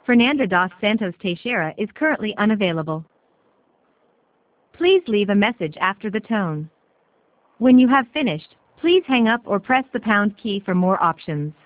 Fernanda dos Santos Teixeira is currently unavailable. Please leave a message after the tone. When you have finished, please hang up or press the pound key for more options.